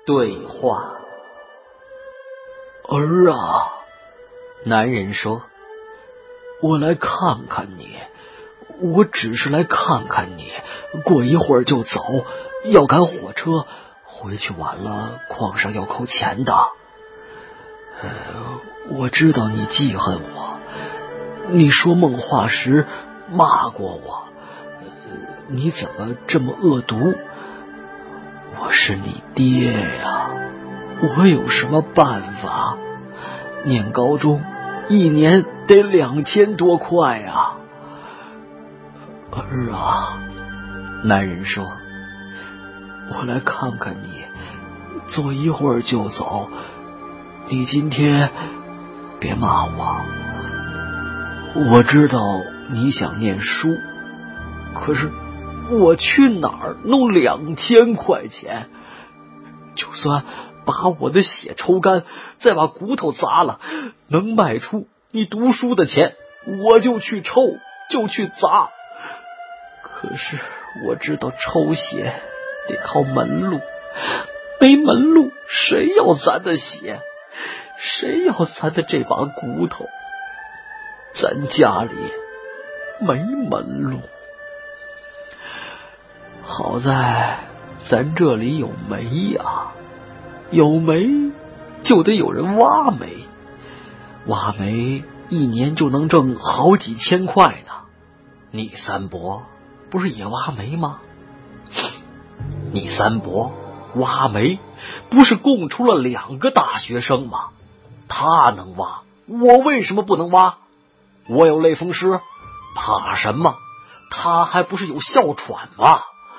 对话。儿啊，男人说，我来看看你，我只是来看看你，过一会儿就走，要赶火车，回去晚了矿上要扣钱的。我知道你记恨我，你说梦话时骂过我，你怎么这么恶毒？我是你爹呀，我有什么办法？念高中1年得2000多块啊！儿啊，男人说，我来看看你，坐一会儿就走，你今天别骂我。我知道你想念书，可是我去哪儿弄2000块钱？就算把我的血抽干，再把骨头砸了，能卖出你读书的钱，我就去抽，就去砸。可是我知道抽血得靠门路，没门路，谁要咱的血？谁要咱的这把骨头？咱家里没门路。好在咱这里有煤呀，有煤就得有人挖煤，挖煤1年就能挣好几千块呢。你三伯不是也挖煤吗？你三伯挖煤不是供出了2个大学生吗？他能挖，我为什么不能挖？我有类风湿，怕什么？他还不是有哮喘吗？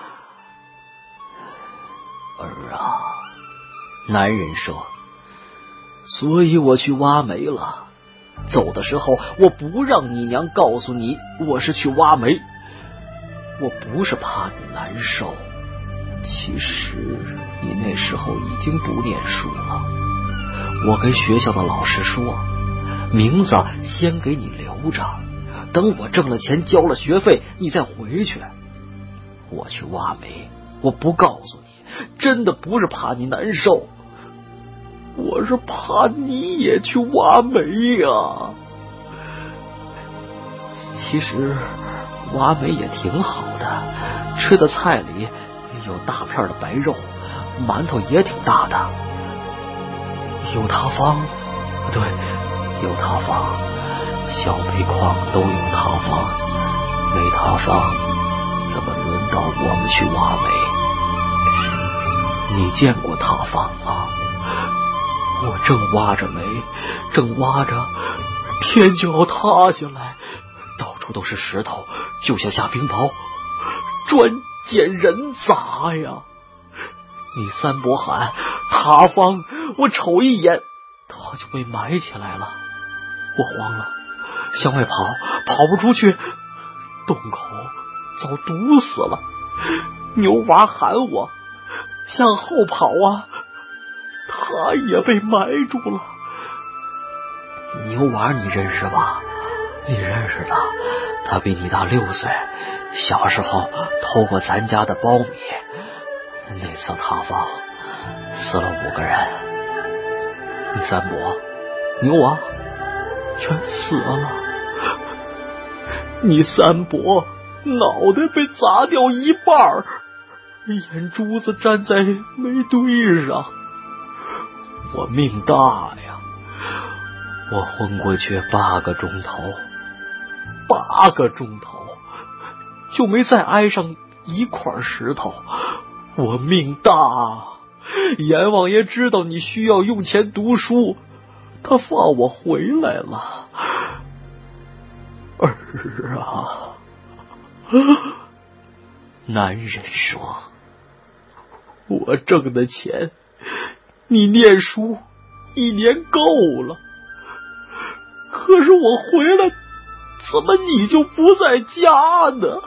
儿啊，男人说，所以我去挖煤了。走的时候我不让你娘告诉你我是去挖煤，我不是怕你难受，其实你那时候已经不念书了。我跟学校的老师说，名字先给你留着，等我挣了钱交了学费你再回去。我去挖煤，我不告诉你，真的不是怕你难受，我是怕你也去挖煤呀。其实挖煤也挺好的，吃的菜里有大片的白肉，馒头也挺大的，有塌方，对，有塌方，小煤矿都有塌方，没塌方怎么轮到我们去挖煤？你见过塌方吗？我正挖着煤，正挖着，天就要塌下来，到处都是石头，就像下冰雹，砖捡人砸呀！你三伯喊塌方，我瞅一眼，他就被埋起来了。我慌了，向外跑，跑不出去，洞口早堵死了。牛娃喊我向后跑啊，他也被埋住了。牛娃你认识吧？你认识的，他比你大6岁，小时候偷过咱家的苞米。那次塌方死了5个人，你三伯、牛娃全死了，你三伯脑袋被砸掉一半，眼珠子粘在煤堆上。我命大呀，我昏过去8个钟头，8个钟头就没再挨上一块石头。我命大，阎王爷知道你需要用钱读书，他放我回来了。儿啊，男人说，我挣的钱你念书1年够了，可是我回来怎么你就不在家呢？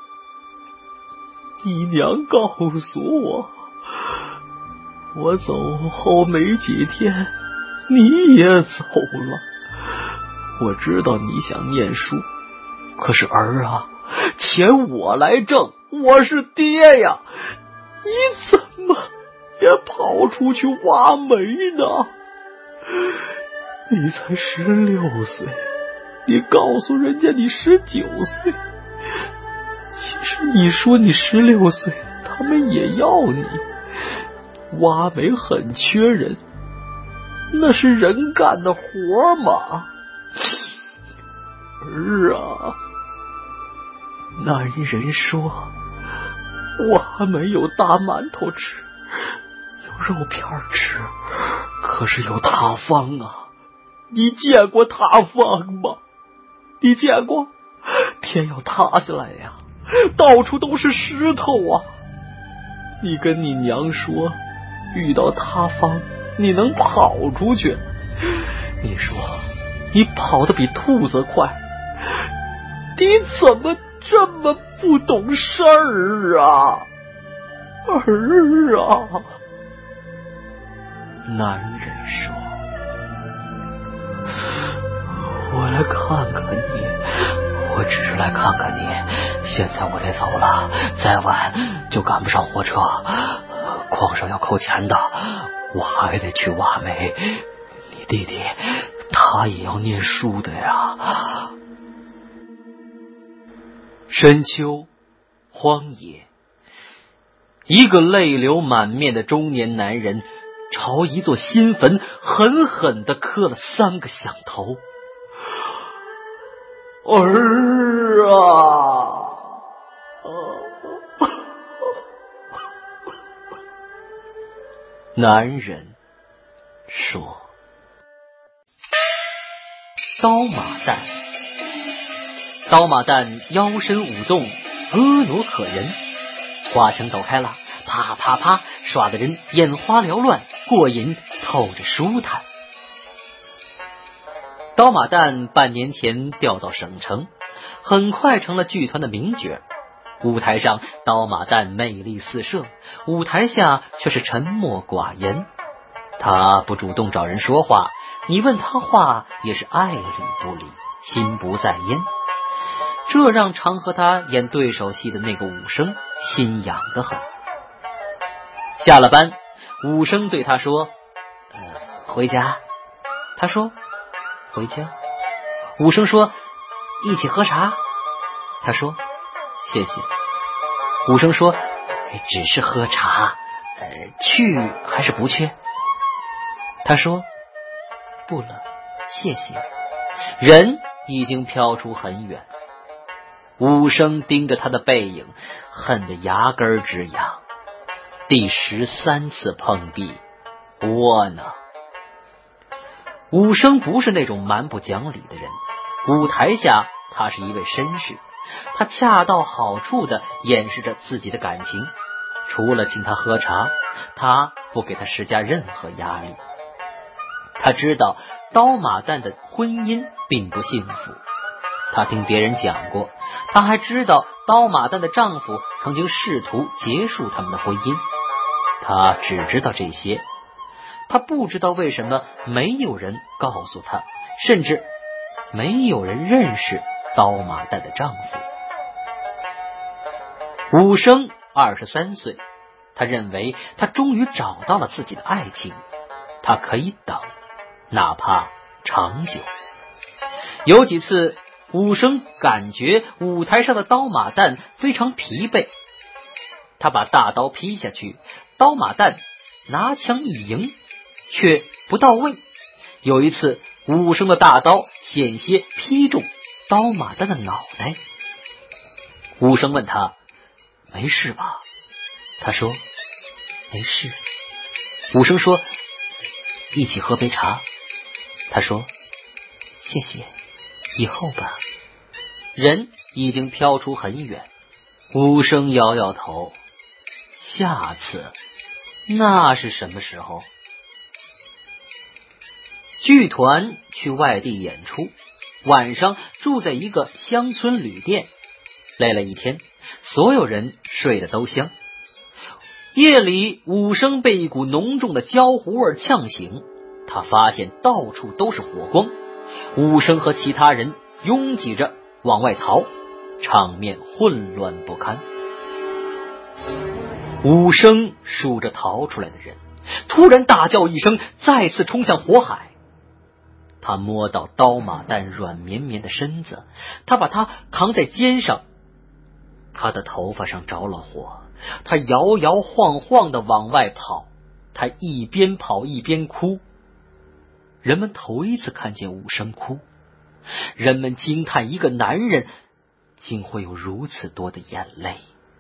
你娘告诉我，我走后没几天你也走了。我知道你想念书，可是儿啊，钱我来挣，我是爹呀，你怎么也跑出去挖煤呢。你才16岁，你告诉人家你19岁，其实你说你16岁，他们也要你。挖煤很缺人，那是人干的活吗？儿啊，男人说，挖煤有大馒头吃，有肉片吃，可是有塌方啊！你见过塌方吗？你见过？天要塌下来呀，到处都是石头啊！你跟你娘说，遇到塌方你能跑出去，你说你跑得比兔子快，你怎么这么不懂事儿啊，儿啊！男人说，我来看看你，我只是来看看你，现在我得走了，再晚就赶不上火车，矿上要扣钱的，我还得去挖煤，你弟弟他也要念书的呀。深秋，荒野，一个泪流满面的中年男人朝一座新坟狠狠地磕了3个响头。儿啊！男人说。刀马旦，刀马旦腰身舞动，婀娜可人，花枪走开了，啪啪啪，耍得人眼花缭乱，过瘾透着舒坦。刀马旦半年前调到省城，很快成了剧团的名角。舞台上刀马旦魅力四射，舞台下却是沉默寡言。他不主动找人说话，你问他话也是爱理不理，心不在焉。这让常和他演对手戏的那个武生心痒得很。下了班，武生对他说，回家。他说，回家。武生说，一起喝茶。他说，谢谢。武生说，只是喝茶，去还是不去？他说，不了，谢谢。人已经飘出很远。武生盯着他的背影，恨得牙根直痒。第13次碰壁，窝囊。武生不是那种蛮不讲理的人，舞台下他是一位绅士，他恰到好处地掩饰着自己的感情，除了请他喝茶，他不给他施加任何压力。他知道刀马旦的婚姻并不幸福，他听别人讲过，他还知道刀马旦的丈夫曾经试图结束他们的婚姻，他只知道这些。他不知道为什么没有人告诉他，甚至没有人认识刀马旦的丈夫。武生23岁，他认为他终于找到了自己的爱情，他可以等，哪怕长久。有几次武生感觉舞台上的刀马旦非常疲惫，他把大刀劈下去，刀马旦拿枪一迎，却不到位。有一次武生的大刀险些劈中刀马旦的脑袋。武生问他，没事吧？他说，没事。武生说，一起喝杯茶。他说，谢谢，以后吧。人已经飘出很远。武生摇摇头，下次那是什么时候？剧团去外地演出，晚上住在一个乡村旅店，累了一天，所有人睡得都香。夜里武生被一股浓重的焦糊味呛醒，他发现到处都是火光，武生和其他人拥挤着往外逃，场面混乱不堪。 武生数着逃出来的人，突然大叫一声，再次冲向火海。他摸到刀马旦软绵绵的身子，他把他扛在肩上，他的头发上着了火，他摇摇晃晃地往外跑，他一边跑一边哭。人们头一次看见武生哭，人们惊叹一个男人竟会有如此多的眼泪。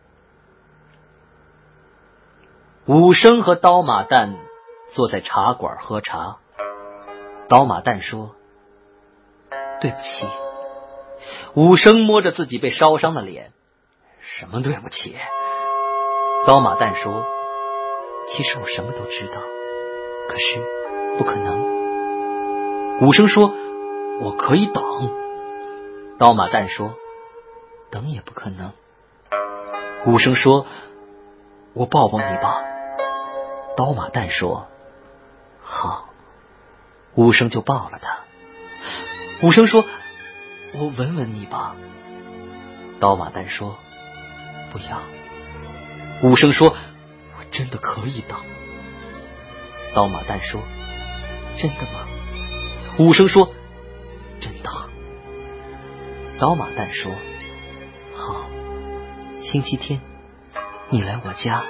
武生和刀马旦坐在茶馆喝茶，刀马旦说：“对不起。”武生摸着自己被烧伤的脸：“什么对不起？”刀马旦说：“其实我什么都知道，可是不可能。”武生说：“我可以等。”刀马旦说：“等也不可能。”武生说：“我抱抱你吧。”刀马旦说：“好。”武生就抱了他。武生说：“我吻吻你吧。”刀马旦说：“不要。”武生说：“我真的可以等。”刀马旦说：“真的吗？”武生说：“真的。”刀马旦说：“好，星期天你来我家。”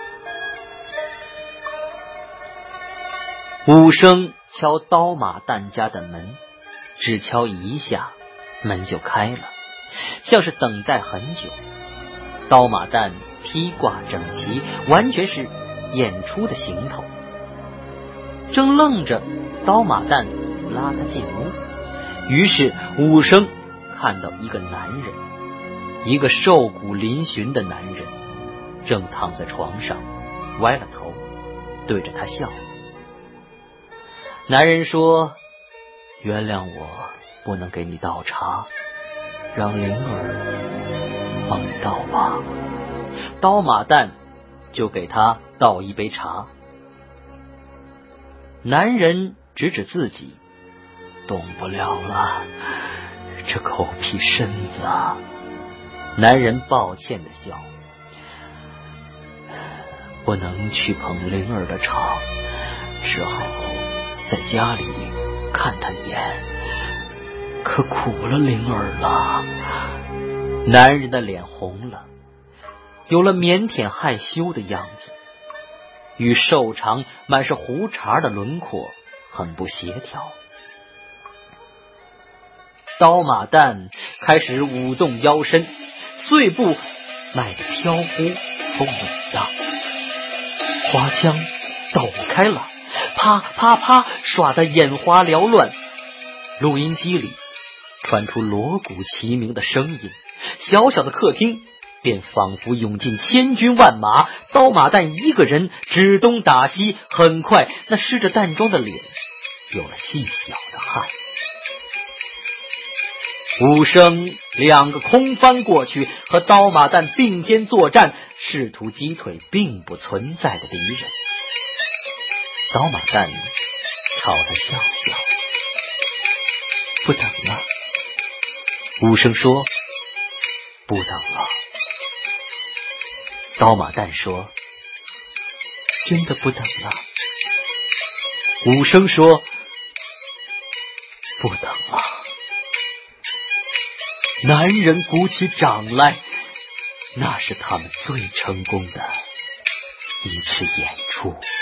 武生敲刀马旦家的门，只敲一下，门就开了，像是等待很久。刀马旦披挂整齐，完全是演出的行头。正愣着，刀马旦拉他进屋，于是武生看到一个男人，一个瘦骨嶙峋的男人，正躺在床上，歪了头，对着他笑。男人说：“原谅我不能给你倒茶，让灵儿帮你倒吧。”刀马旦就给他倒一杯茶。男人指指自己：“动不了了，这狗屁身子啊。”男人抱歉地笑：“不能去捧灵儿的场，只好在家里看他演，可苦了灵儿了。”男人的脸红了，有了腼腆害羞的样子，与瘦长满是胡茬的轮廓很不协调。刀马旦开始舞动腰身，碎步迈得飘忽风稳当，花枪抖开了，啪啪啪耍得眼花缭乱。录音机里传出锣鼓齐鸣的声音，小小的客厅便仿佛涌进千军万马，刀马旦一个人指东打西，很快那湿着淡妆的脸有了细小的汗。武生两个空翻过去，和刀马旦并肩作战，试图击退并不存在的敌人。刀马旦朝他笑笑：“不等了。”武生说：“不等了。”刀马旦说：“真的不等了。”武生说：“不等了。”男人鼓起掌来，那是他们最成功的一次演出。